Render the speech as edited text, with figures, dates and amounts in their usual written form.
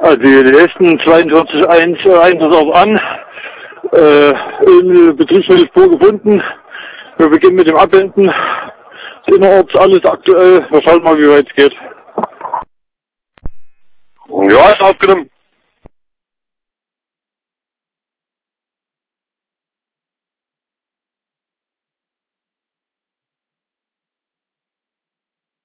Also die nächsten 42.1 Einsatz auf an. Betriebsmittelspur gefunden. Wir beginnen mit dem Abwenden. Innerorts alles aktuell. Wir schauen mal, wie weit es geht. Ja, ist aufgenommen.